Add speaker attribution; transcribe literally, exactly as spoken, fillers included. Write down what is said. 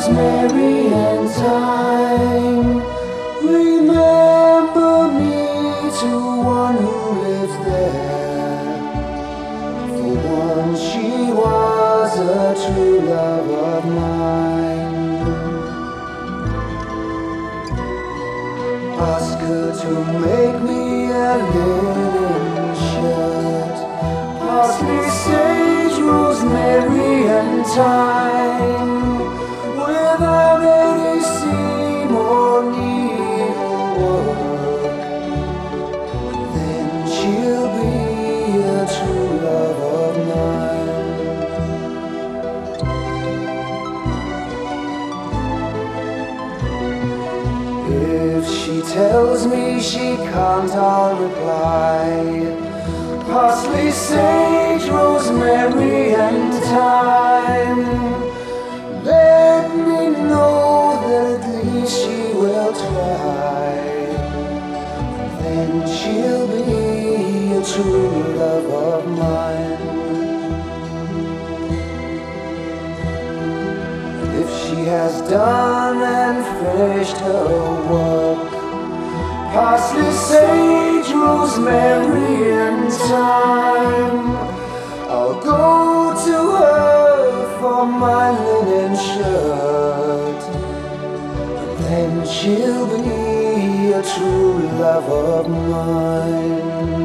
Speaker 1: rosemary, and thyme. Remember me to one who lives there. For once she was a true love of mine. Ask her to make me a linen shirt, parsley, sage, rosemary, and thyme, without any seam or needlework. Then she'll be a true love of mine. If she tells me she can't, I'll reply, parsley, sage, rosemary, and thyme. Let me know that at least she will try. Then she'll be a true love of mine. If she has done and finished her work, parsley, sage, rosemary, and thyme, I'll go to her for my linen shirt. Then she'll be a true love of mine.